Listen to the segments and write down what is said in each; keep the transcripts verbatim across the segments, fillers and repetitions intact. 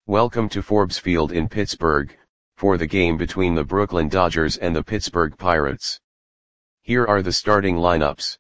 Welcome to Forbes Field in Pittsburgh, for the game between the Brooklyn Dodgers and the Pittsburgh Pirates. Here are the starting lineups.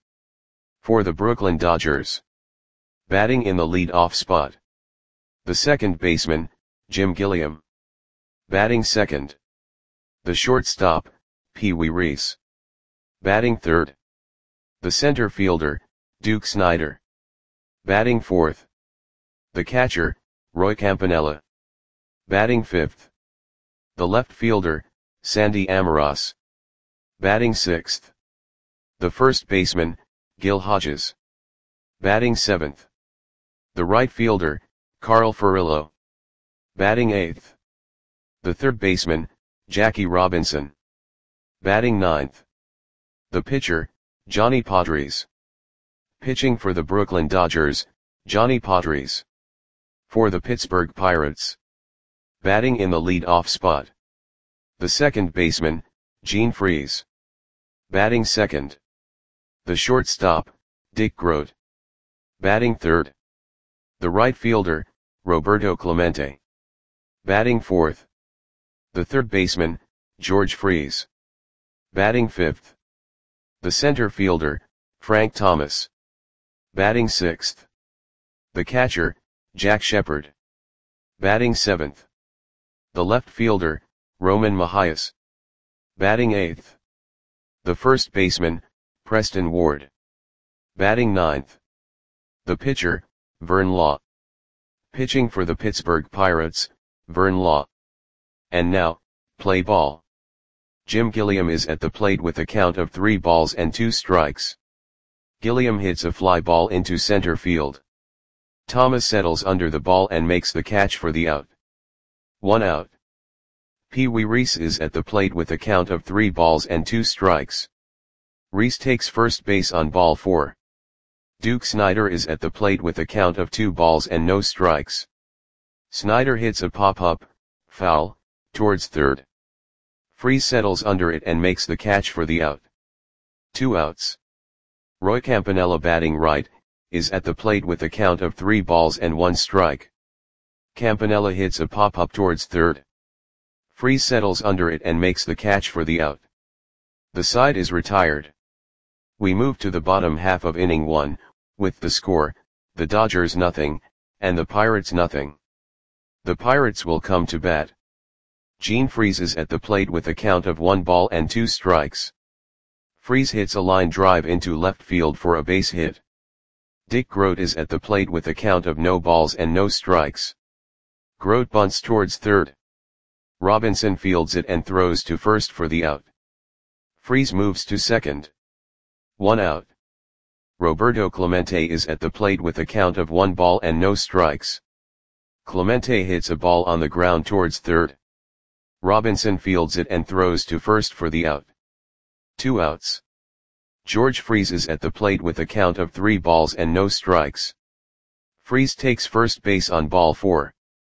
For the Brooklyn Dodgers. Batting in the lead-off spot. The second baseman, Jim Gilliam. Batting second. The shortstop, Pee Wee Reese. Batting third. The center fielder, Duke Snider. Batting fourth. The catcher, Roy Campanella. Batting fifth. The left fielder, Sandy Almiroz. Batting sixth. The first baseman, Gil Hodges. Batting seventh. The right fielder, Carl Furillo. Batting eighth. The third baseman, Jackie Robinson. Batting ninth. The pitcher, Johnny Podres. Pitching for the Brooklyn Dodgers, Johnny Podres. For the Pittsburgh Pirates. Batting in the lead-off spot. The second baseman, Gene Freese. Batting second. The shortstop, Dick Groat. Batting third. The right fielder, Roberto Clemente. Batting fourth. The third baseman, George Freese. Batting fifth. The center fielder, Frank Thomas. Batting sixth. The catcher, Jack Shepard. Batting seventh. The left fielder, Roman Mahias. Batting eighth. The first baseman, Preston Ward. Batting ninth. The pitcher, Vern Law. Pitching for the Pittsburgh Pirates, Vern Law. And now, play ball. Jim Gilliam is at the plate with a count of three balls and two strikes. Gilliam hits a fly ball into center field. Thomas settles under the ball and makes the catch for the out. One out. Pee Wee Reese is at the plate with a count of three balls and two strikes. Reese takes first base on ball four. Duke Snider is at the plate with a count of two balls and no strikes. Snider hits a pop-up, foul, towards third. Freese settles under it and makes the catch for the out. Two outs. Roy Campanella, batting right, is at the plate with a count of three balls and one strike. Campanella hits a pop-up towards third. Freese settles under it and makes the catch for the out. The side is retired. We move to the bottom half of inning one, with the score, the Dodgers nothing, and the Pirates nothing. The Pirates will come to bat. Gene Freese is at the plate with a count of one ball and two strikes. Freese hits a line drive into left field for a base hit. Dick Groat is at the plate with a count of no balls and no strikes. Groat bunts towards third. Robinson fields it and throws to first for the out. Freese moves to second. One out. Roberto Clemente is at the plate with a count of one ball and no strikes. Clemente hits a ball on the ground towards third. Robinson fields it and throws to first for the out. Two outs. George Freese is at the plate with a count of three balls and no strikes. Freese takes first base on ball four.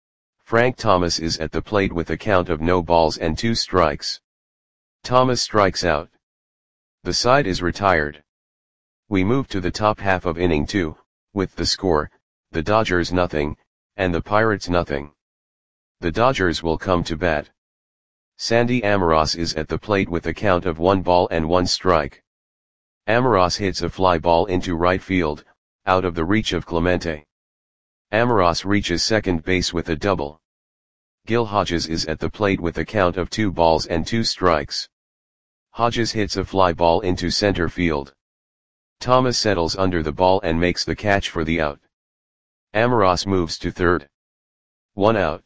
Frank Thomas is at the plate with a count of no balls and two strikes. Thomas strikes out. The side is retired. We move to the top half of inning two, with the score, the Dodgers nothing, and the Pirates nothing. The Dodgers will come to bat. Sandy Almiroz is at the plate with a count of one ball and one strike. Almiroz hits a fly ball into right field, out of the reach of Clemente. Almiroz reaches second base with a double. Gil Hodges is at the plate with a count of two balls and two strikes. Hodges hits a fly ball into center field. Thomas settles under the ball and makes the catch for the out. Almiroz moves to third. One out.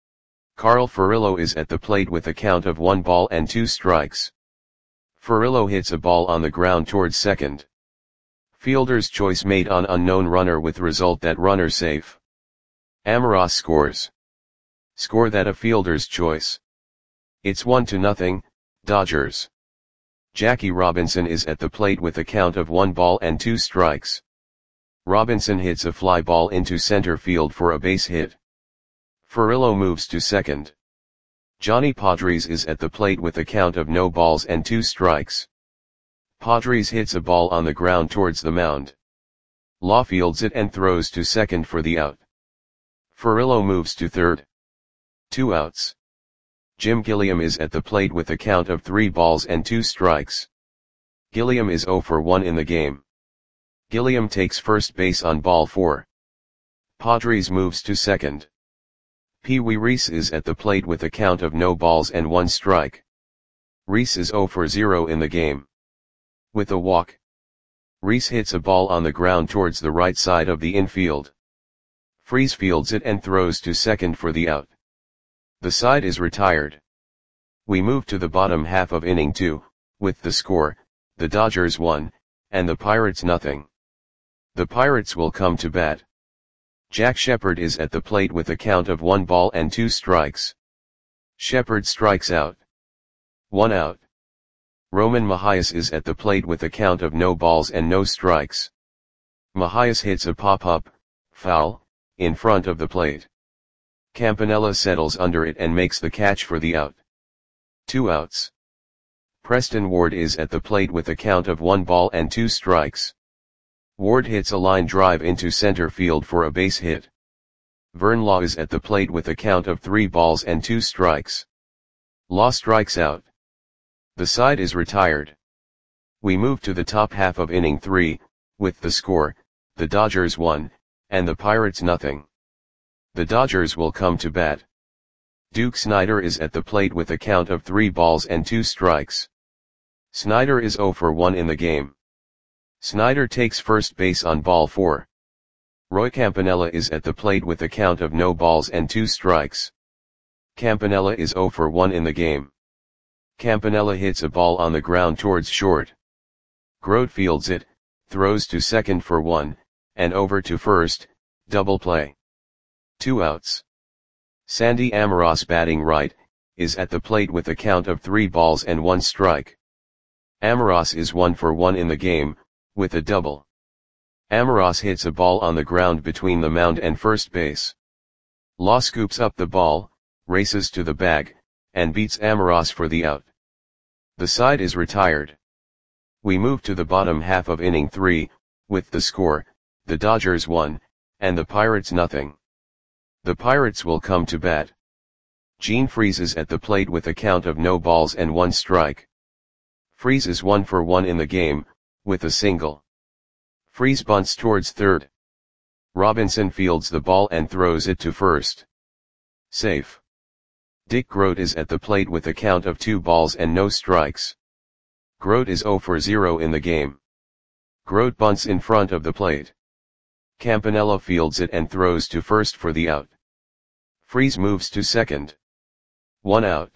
Carl Furillo is at the plate with a count of one ball and two strikes. Furillo hits a ball on the ground towards second. Fielder's choice made on unknown runner with result that runner safe. Almiroz scores. Score that a fielder's choice. It's one to nothing, Dodgers. Jackie Robinson is at the plate with a count of one ball and two strikes. Robinson hits a fly ball into center field for a base hit. Furillo moves to second. Johnny Podres is at the plate with a count of no balls and two strikes. Podres hits a ball on the ground towards the mound. Law fields it and throws to second for the out. Furillo moves to third. Two outs. Jim Gilliam is at the plate with a count of three balls and two strikes. Gilliam is oh for one in the game. Gilliam takes first base on ball four. Padres moves to second. Pee Wee Reese is at the plate with a count of no balls and one strike. Reese is oh for zero in the game. With a walk, Reese hits a ball on the ground towards the right side of the infield. Freese fields it and throws to second for the out. The side is retired. We move to the bottom half of inning two, with the score, the Dodgers one, and the Pirates nothing. The Pirates will come to bat. Jack Shepherd is at the plate with a count of one ball and two strikes. Shepherd strikes out. One out. Roman Mahias is at the plate with a count of no balls and no strikes. Mahias hits a pop-up, foul, in front of the plate. Campanella settles under it and makes the catch for the out. Two outs. Preston Ward is at the plate with a count of one ball and two strikes. Ward hits a line drive into center field for a base hit. Vern Law is at the plate with a count of three balls and two strikes. Law strikes out. The side is retired. We move to the top half of inning three, with the score, the Dodgers one, and the Pirates nothing. The Dodgers will come to bat. Duke Snider is at the plate with a count of three balls and two strikes. Snider is oh for one in the game. Snider takes first base on ball four. Roy Campanella is at the plate with a count of no balls and two strikes. Campanella is oh for one in the game. Campanella hits a ball on the ground towards short. Grote fields it, throws to second for one, and over to first, double play. Two outs. Sandy Amoros, batting right, is at the plate with a count of three balls and one strike. Amoros is one for one in the game, with a double. Amoros hits a ball on the ground between the mound and first base. Law scoops up the ball, races to the bag, and beats Amoros for the out. The side is retired. We move to the bottom half of inning three, with the score, the Dodgers one, and the Pirates nothing. The Pirates will come to bat. Gene Freese is at the plate with a count of no balls and one strike. Freese is one for one in the game, with a single. Freese bunts towards third. Robinson fields the ball and throws it to first. Safe. Dick Grote is at the plate with a count of two balls and no strikes. Grote is oh for zero in the game. Grote bunts in front of the plate. Campanella fields it and throws to first for the out. Freese moves to second. One out.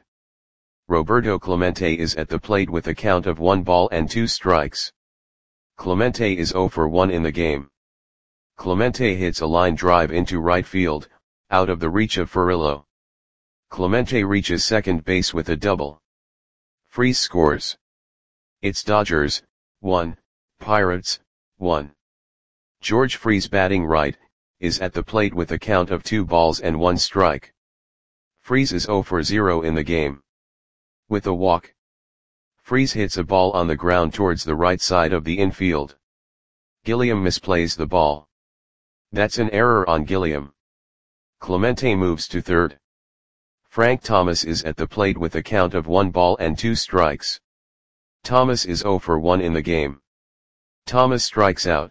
Roberto Clemente is at the plate with a count of one ball and two strikes. Clemente is oh for one in the game. Clemente hits a line drive into right field, out of the reach of Furillo. Clemente reaches second base with a double. Freese scores. It's Dodgers, one, Pirates, one. George Freese, batting right, is at the plate with a count of two balls and one strike. Freese is oh for zero in the game. With a walk, Freese hits a ball on the ground towards the right side of the infield. Gilliam misplays the ball. That's an error on Gilliam. Clemente moves to third. Frank Thomas is at the plate with a count of one ball and two strikes. Thomas is oh for one in the game. Thomas strikes out.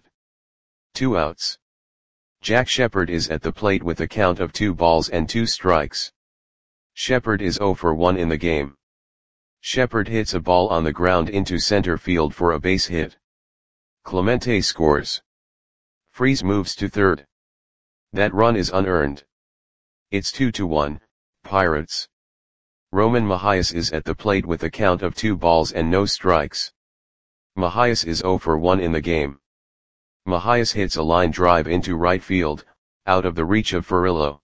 Two outs. Jack Shepherd is at the plate with a count of two balls and two strikes. Shepherd is oh for one in the game. Shepherd hits a ball on the ground into center field for a base hit. Clemente scores. Freese moves to third. That run is unearned. It's two to one, Pirates. Roman Mahias is at the plate with a count of two balls and no strikes. Mahias is oh for one in the game. Mahias hits a line drive into right field, out of the reach of Furillo.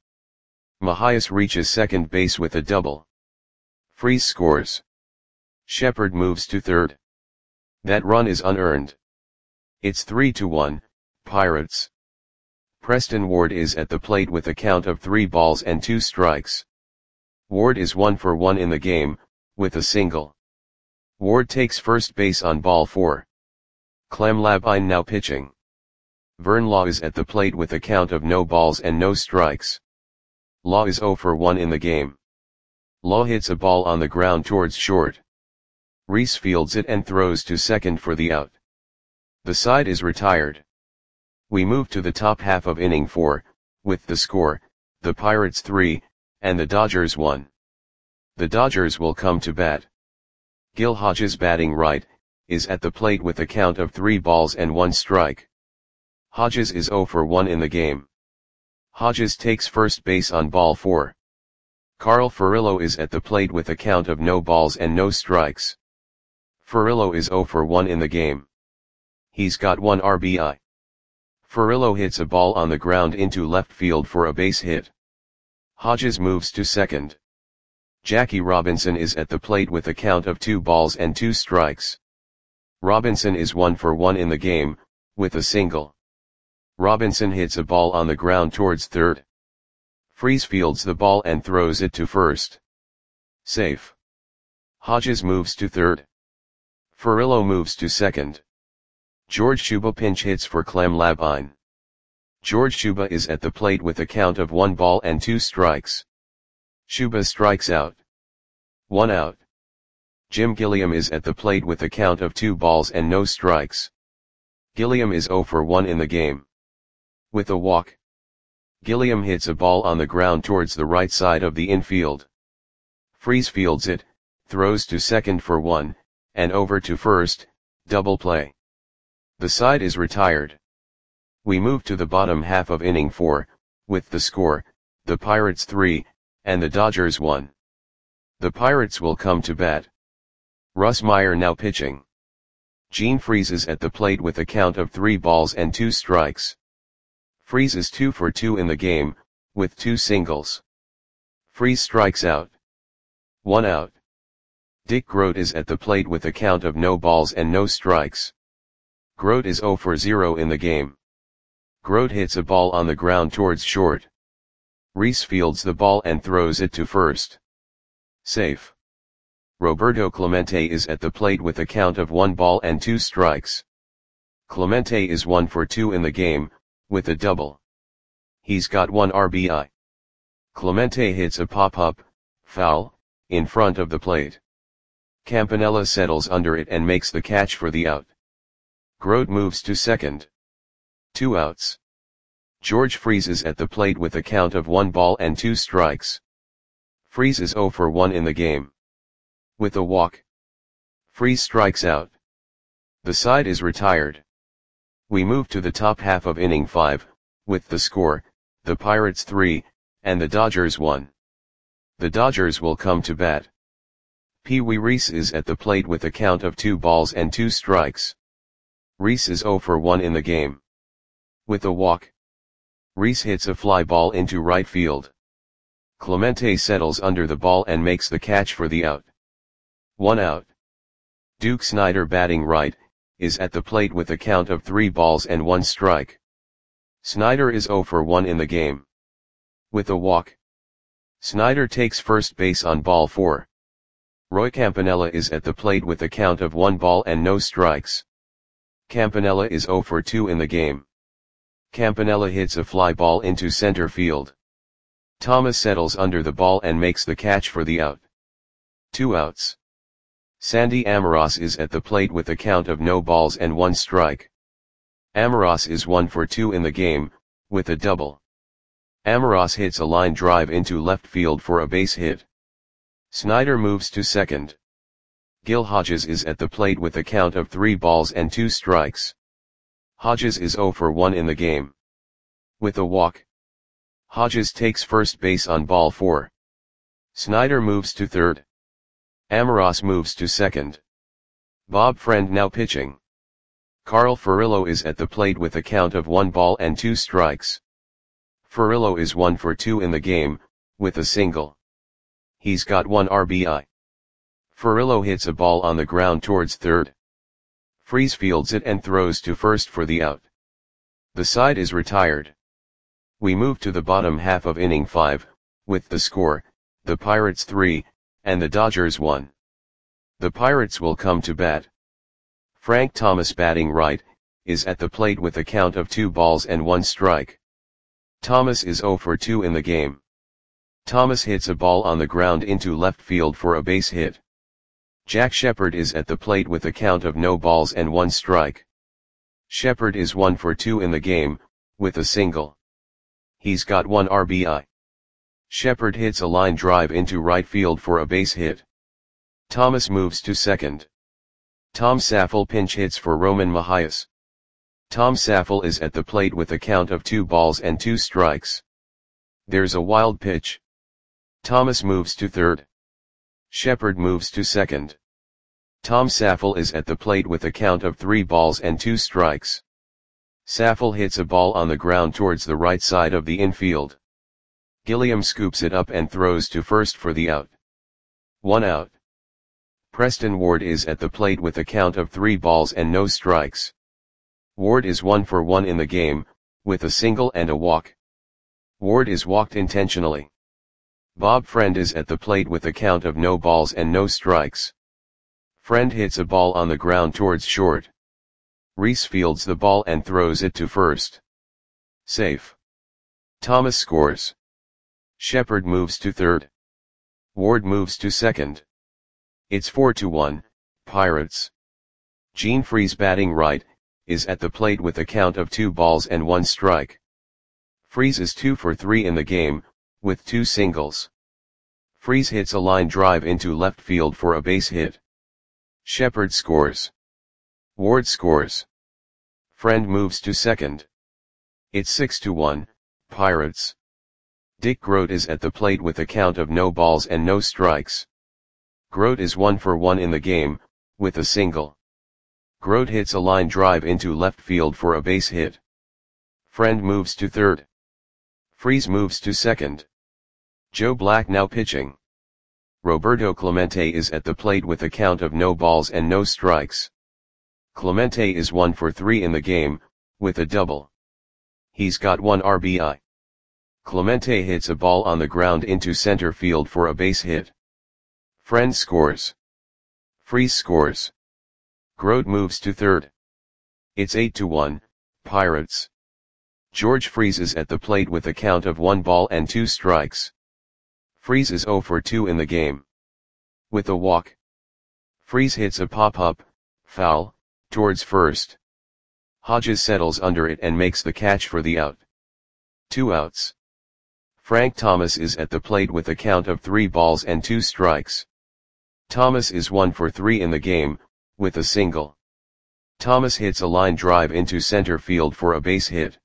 Mahias reaches second base with a double. Freese scores. Shepherd moves to third. That run is unearned. It's three to one, Pirates. Preston Ward is at the plate with a count of three balls and two strikes. Ward is one for one in the game, with a single. Ward takes first base on ball four. Clem Labine now pitching. Vern Law is at the plate with a count of no balls and no strikes. Law is zero for one in the game. Law hits a ball on the ground towards short. Reese fields it and throws to second for the out. The side is retired. We move to the top half of inning four, with the score, the Pirates three, and the Dodgers one. The Dodgers will come to bat. Gil Hodges, batting right, is at the plate with a count of three balls and one strike. Hodges is zero for one in the game. Hodges takes first base on ball four. Carl Furillo is at the plate with a count of no balls and no strikes. Furillo is zero for one in the game. He's got one R B I. Furillo hits a ball on the ground into left field for a base hit. Hodges moves to second. Jackie Robinson is at the plate with a count of two balls and two strikes. Robinson is one for one in the game, with a single. Robinson hits a ball on the ground towards third. Freese fields the ball and throws it to first. Safe. Hodges moves to third. Furillo moves to second. George Shuba pinch hits for Clem Labine. George Shuba is at the plate with a count of one ball and two strikes. Shuba strikes out. One out. Jim Gilliam is at the plate with a count of two balls and no strikes. Gilliam is zero for one in the game. With a walk. Gilliam hits a ball on the ground towards the right side of the infield. Freese fields it, throws to second for one, and over to first, double play. The side is retired. We move to the bottom half of inning four, with the score, the Pirates three, and the Dodgers one. The Pirates will come to bat. Russ Meyer now pitching. Gene Freese is at the plate with a count of three balls and two strikes. Freese is two for two in the game, with two singles. Freese strikes out. One out. Dick Grote is at the plate with a count of no balls and no strikes. Grote is zero for zero in the game. Grote hits a ball on the ground towards short. Reese fields the ball and throws it to first. Safe. Roberto Clemente is at the plate with a count of one ball and two strikes. Clemente is one for two in the game, with a double. He's got one R B I. Clemente hits a pop-up, foul, in front of the plate. Campanella settles under it and makes the catch for the out. Grote moves to second. Two outs. George Freese is at the plate with a count of one ball and two strikes. Freese is zero for one in the game. With a walk. Freese strikes out. The side is retired. We move to the top half of inning five, with the score, the Pirates three, and the Dodgers one. The Dodgers will come to bat. Pee Wee Reese is at the plate with a count of two balls and two strikes. Reese is zero for one in the game. With a walk. Reese hits a fly ball into right field. Clemente settles under the ball and makes the catch for the out. One out. Duke Snider, batting right, is at the plate with a count of three balls and one strike. Snider is zero for one in the game. With a walk. Snider takes first base on ball four. Roy Campanella is at the plate with a count of one ball and no strikes. Campanella is zero for two in the game. Campanella hits a fly ball into center field. Thomas settles under the ball and makes the catch for the out. Two outs. Sandy Amoros is at the plate with a count of no balls and one strike. Amoros is one for two in the game, with a double. Amoros hits a line drive into left field for a base hit. Snider moves to second. Gil Hodges is at the plate with a count of three balls and two strikes. Hodges is zero for one in the game. With a walk. Hodges takes first base on ball four. Snider moves to third. Amoros moves to second. Bob Friend now pitching. Carl Furillo is at the plate with a count of one ball and two strikes. Furillo is one for two in the game, with a single. He's got one R B I. Furillo hits a ball on the ground towards third. Freese fields it and throws to first for the out. The side is retired. We move to the bottom half of inning five, with the score, the Pirates three, and the Dodgers one. The Pirates will come to bat. Frank Thomas, batting right, is at the plate with a count of two balls and one strike. Thomas is zero for two in the game. Thomas hits a ball on the ground into left field for a base hit. Jack Shepherd is at the plate with a count of no balls and one strike. Shepherd is one for two in the game, with a single. He's got one R B I. Shepherd hits a line drive into right field for a base hit. Thomas moves to second. Tom Saffel pinch hits for Roman Mahias. Tom Saffel is at the plate with a count of two balls and two strikes. There's a wild pitch. Thomas moves to third. Shepherd moves to second. Tom Saffel is at the plate with a count of three balls and two strikes. Saffel hits a ball on the ground towards the right side of the infield. Gilliam scoops it up and throws to first for the out. One out. Preston Ward is at the plate with a count of three balls and no strikes. Ward is one for one in the game, with a single and a walk. Ward is walked intentionally. Bob Friend is at the plate with a count of no balls and no strikes. Friend hits a ball on the ground towards short. Reese fields the ball and throws it to first. Safe. Thomas scores. Shepherd moves to third. Ward moves to second. It's four to one, Pirates. Gene Freese, batting right, is at the plate with a count of two balls and one strike. Freese is two for three in the game, with two singles. Freese hits a line drive into left field for a base hit. Shepherd scores. Ward scores. Friend moves to second. It's six to one, Pirates. Dick Grote is at the plate with a count of no balls and no strikes. Grote is one for one in the game, with a single. Grote hits a line drive into left field for a base hit. Friend moves to third. Freese moves to second. Joe Black now pitching. Roberto Clemente is at the plate with a count of no balls and no strikes. Clemente is one for three in the game, with a double. He's got one R B I. Clemente hits a ball on the ground into center field for a base hit. Friend scores. Freese scores. Grote moves to third. It's eight to one, Pirates. George Freese is at the plate with a count of one ball and two strikes. Freese is zero for two in the game. With a walk. Freese hits a pop-up, foul, towards first. Hodges settles under it and makes the catch for the out. Two outs. Frank Thomas is at the plate with a count of three balls and two strikes. Thomas is one for three in the game, with a single. Thomas hits a line drive into center field for a base hit.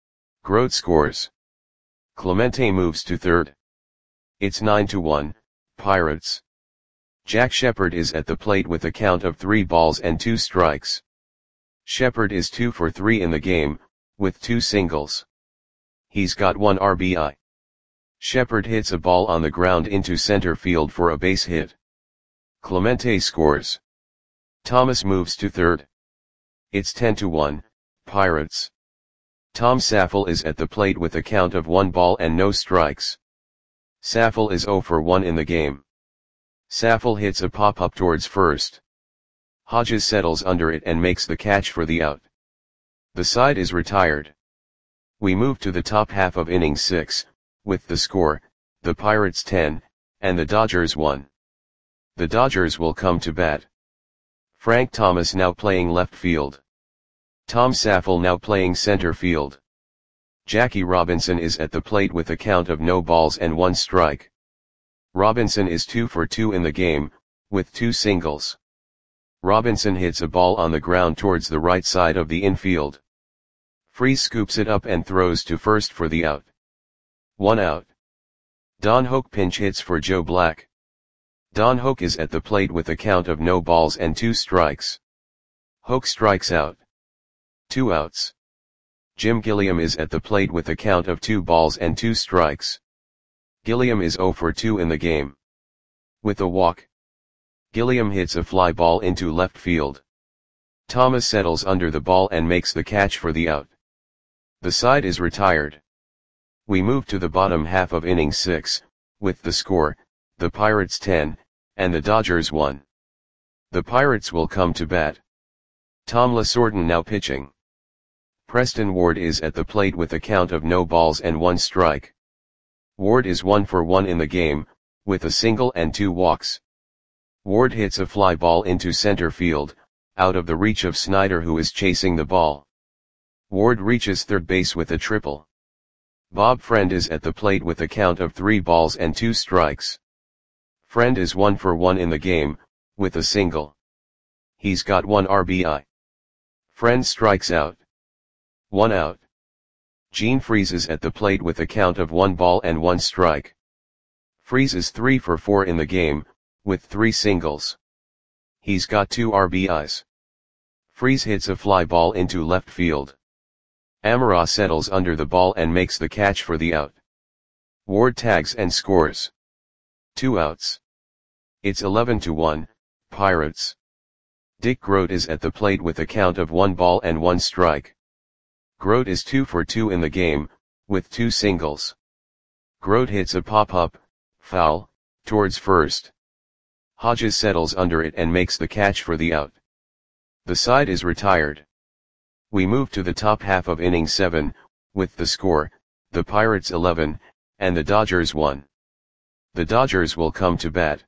Grote scores. Clemente moves to third. It's nine to one, Pirates. Jack Shepherd is at the plate with a count of three balls and two strikes. Shepherd is two for three in the game, with two singles. He's got one R B I. Shepherd hits a ball on the ground into center field for a base hit. Clemente scores. Thomas moves to third. It's ten to one, Pirates. Tom Saffel is at the plate with a count of one ball and no strikes. Saffel is zero for one in the game. Saffel hits a pop-up towards first. Hodges settles under it and makes the catch for the out. The side is retired. We move to the top half of inning six, with the score, the Pirates ten, and the Dodgers one. The Dodgers will come to bat. Frank Thomas now playing left field. Tom Saffel now playing center field. Jackie Robinson is at the plate with a count of no balls and one strike. Robinson is two for two in the game, with two singles. Robinson hits a ball on the ground towards the right side of the infield. Freese scoops it up and throws to first for the out. One out. Don Hoke pinch hits for Joe Black. Don Hoke is at the plate with a count of no balls and two strikes. Hoke strikes out. Two outs. Jim Gilliam is at the plate with a count of two balls and two strikes. Gilliam is zero for two in the game. With a walk. Gilliam hits a fly ball into left field. Thomas settles under the ball and makes the catch for the out. The side is retired. We move to the bottom half of inning six, with the score, the Pirates ten, and the Dodgers one. The Pirates will come to bat. Tom Lasordan now pitching. Preston Ward is at the plate with a count of no balls and one strike. Ward is one for one in the game, with a single and two walks. Ward hits a fly ball into center field, out of the reach of Snyder, who is chasing the ball. Ward reaches third base with a triple. Bob Friend is at the plate with a count of three balls and two strikes. Friend is one for one in the game, with a single. He's got one R B I. Friend strikes out. One out. Gene Freese is at the plate with a count of one ball and one strike. Freese is three for four in the game, with three singles. He's got two R B Is. Freese hits a fly ball into left field. Amara settles under the ball and makes the catch for the out. Ward tags and scores. Two outs. It's eleven to one, Pirates. Dick Grote is at the plate with a count of one ball and one strike. Grote is two for two in the game, with two singles. Grote hits a pop-up, foul, towards first. Hodges settles under it and makes the catch for the out. The side is retired. We move to the top half of inning seven, with the score, the Pirates eleven, and the Dodgers one. The Dodgers will come to bat.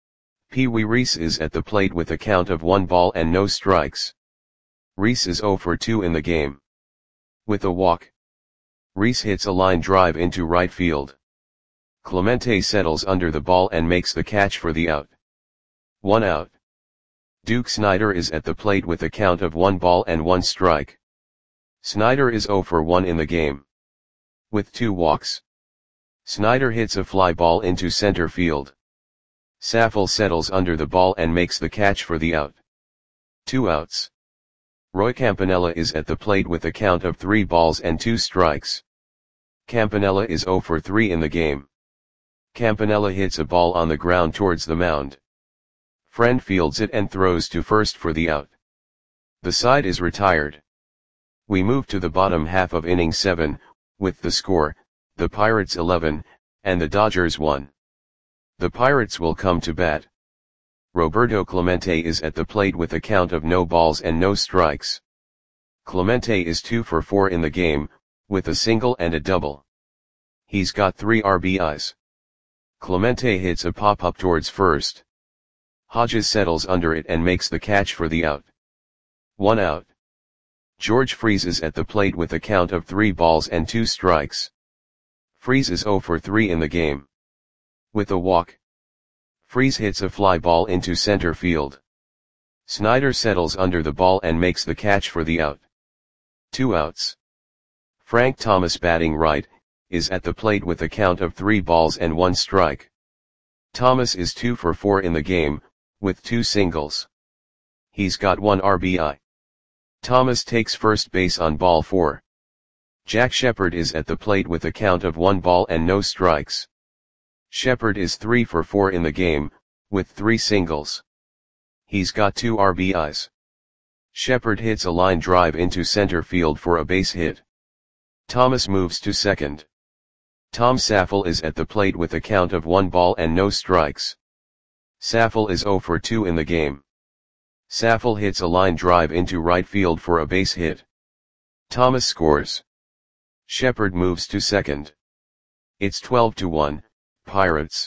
Pee Wee Reese is at the plate with a count of one ball and no strikes. Reese is zero for two in the game. With a walk. Reese hits a line drive into right field. Clemente settles under the ball and makes the catch for the out. One out. Duke Snyder is at the plate with a count of one ball and one strike. Snyder is zero for one in the game. With two walks. Snyder hits a fly ball into center field. Saffold settles under the ball and makes the catch for the out. Two outs. Roy Campanella is at the plate with a count of three balls and two strikes. Campanella is zero for three in the game. Campanella hits a ball on the ground towards the mound. Friend fields it and throws to first for the out. The side is retired. We move to the bottom half of inning seven, with the score, the Pirates eleven, and the Dodgers one. The Pirates will come to bat. Roberto Clemente is at the plate with a count of no balls and no strikes. Clemente is two for four in the game, with a single and a double. He's got three R B Is. Clemente hits a pop-up towards first. Hodges settles under it and makes the catch for the out. One out. George Freese is at the plate with a count of three balls and two strikes. Freese is zero for three in the game. With a walk. Freese hits a fly ball into center field. Snyder settles under the ball and makes the catch for the out. Two outs. Frank Thomas, batting right, is at the plate with a count of three balls and one strike. Thomas is two for four in the game, with two singles. He's got one R B I. Thomas takes first base on ball four. Jack Shepard is at the plate with a count of one ball and no strikes. Shepard is three for four in the game, with three singles. He's got two R B Is. Shepard hits a line drive into center field for a base hit. Thomas moves to second. Tom Saffold is at the plate with a count of one ball and no strikes. Saffold is zero for two in the game. Saffold hits a line drive into right field for a base hit. Thomas scores. Shepard moves to second. It's twelve to one, Pirates.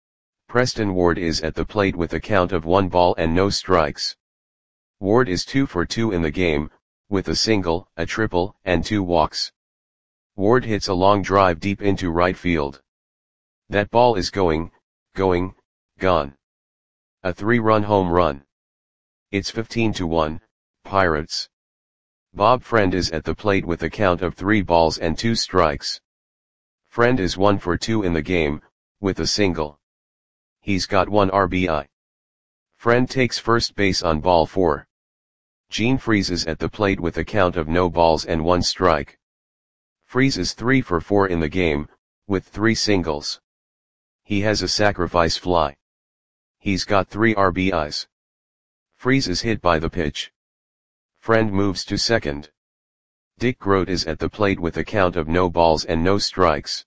Preston Ward is at the plate with a count of one ball and no strikes. Ward is two for two in the game, with a single, a triple, and two walks. Ward hits a long drive deep into right field. That ball is going, going, gone. A three-run home run. It's fifteen to one, Pirates. Bob Friend is at the plate with a count of three balls and two strikes. Friend is one for two in the game, with a single. He's got one R B I. Friend takes first base on ball four. Gene Freese is at the plate with a count of no balls and one strike. Freese is three for four in the game, with three singles. He has a sacrifice fly. He's got three R B Is. Freese is hit by the pitch. Friend moves to second. Dick Grote is at the plate with a count of no balls and no strikes.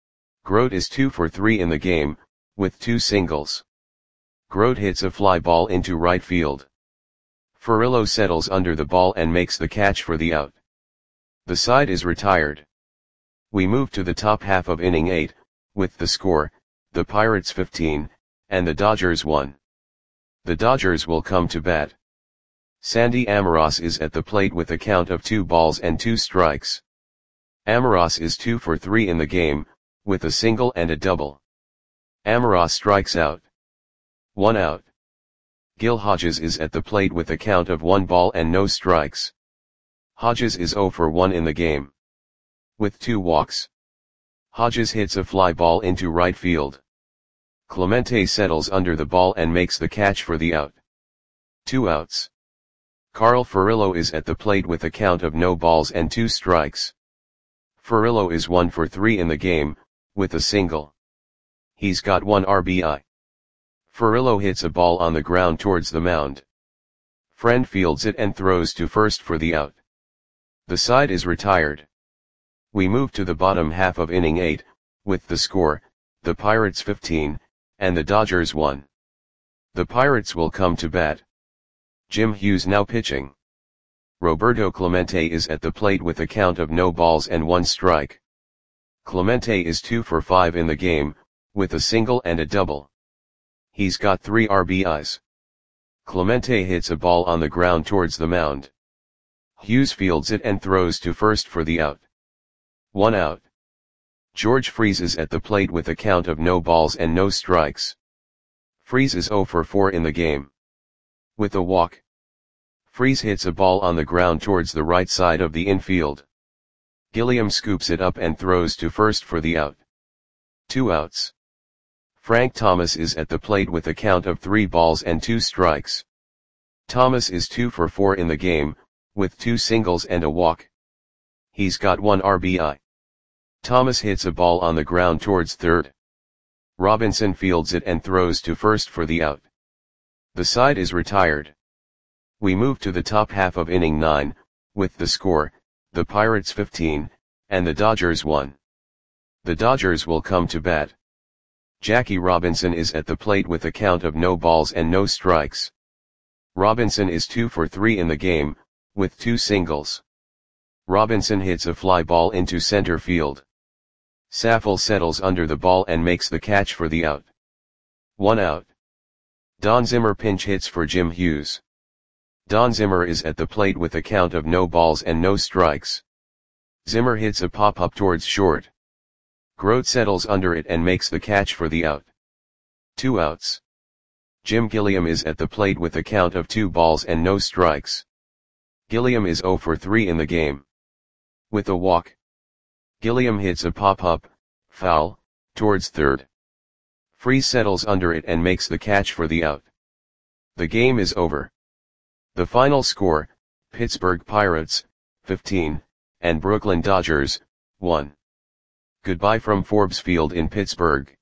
Grote is two for three in the game, with two singles. Grote hits a fly ball into right field. Furillo settles under the ball and makes the catch for the out. The side is retired. We move to the top half of inning eight, with the score, the Pirates fifteen, and the Dodgers one. The Dodgers will come to bat. Sandy Amoros is at the plate with a count of two balls and two strikes. Amoros is two for three in the game, with a single and a double. Amoros strikes out. One out. Gil Hodges is at the plate with a count of one ball and no strikes. Hodges is zero for one in the game. With two walks. Hodges hits a fly ball into right field. Clemente settles under the ball and makes the catch for the out. Two outs. Carl Furillo is at the plate with a count of no balls and two strikes. Furillo is one for three in the game, with a single. He's got one R B I. Furillo hits a ball on the ground towards the mound. Friend fields it and throws to first for the out. The side is retired. We move to the bottom half of inning eight, with the score, the Pirates fifteen, and the Dodgers one. The Pirates will come to bat. Jim Hughes now pitching. Roberto Clemente is at the plate with a count of no balls and one strike. Clemente is two for five in the game, with a single and a double. He's got three R B Is. Clemente hits a ball on the ground towards the mound. Hughes fields it and throws to first for the out. One out. George Freese is at the plate with a count of no balls and no strikes. Freese is zero for four in the game. With a walk. Freese hits a ball on the ground towards the right side of the infield. Gilliam scoops it up and throws to first for the out. Two outs. Frank Thomas is at the plate with a count of three balls and two strikes. Thomas is two for four in the game, with two singles and a walk. He's got one R B I. Thomas hits a ball on the ground towards third. Robinson fields it and throws to first for the out. The side is retired. We move to the top half of inning nine, with the score, the Pirates fifteen, and the Dodgers one. The Dodgers will come to bat. Jackie Robinson is at the plate with a count of no balls and no strikes. Robinson is two for three in the game, with two singles. Robinson hits a fly ball into center field. Saffold settles under the ball and makes the catch for the out. One out. Don Zimmer pinch hits for Jim Hughes. Don Zimmer is at the plate with a count of no balls and no strikes. Zimmer hits a pop-up towards short. Grote settles under it and makes the catch for the out. Two outs. Jim Gilliam is at the plate with a count of two balls and no strikes. Gilliam is zero for three in the game. With a walk. Gilliam hits a pop-up, foul, towards third. Freese settles under it and makes the catch for the out. The game is over. The final score, Pittsburgh Pirates, fifteen, and Brooklyn Dodgers, one. Goodbye from Forbes Field in Pittsburgh.